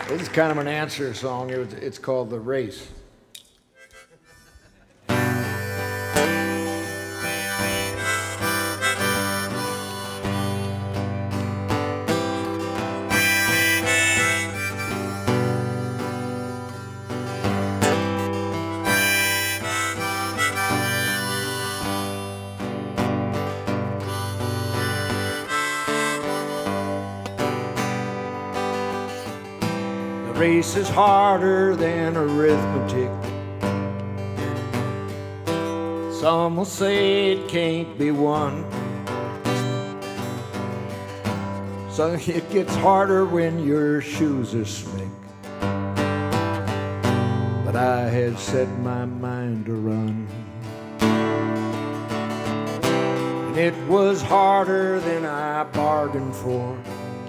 This is kind of an answer song. It's called The Race. The race is harder than arithmetic. Some will say it can't be won. So it gets harder when your shoes are slick. But I had set my mind to run. And it was harder than I bargained for.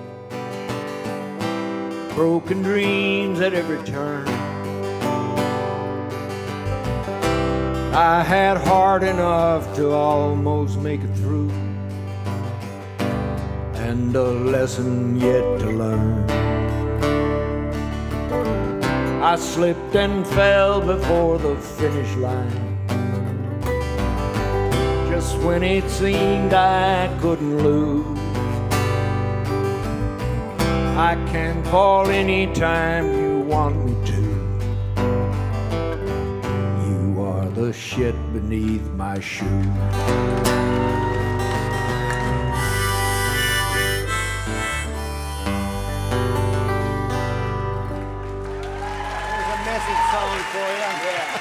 Broken dreams at every turn. I had heart enough to almost make it through, and a lesson yet to learn. I slipped and fell before the finish line, just when it seemed I couldn't lose. I can call anytime you want me to. You are the shit beneath my shoe. There's a message song for you. Yeah.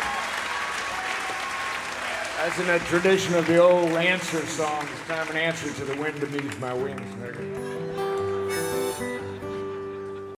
That's in a tradition of the old answer song. It's kind of an answer to the wind beneath my wings.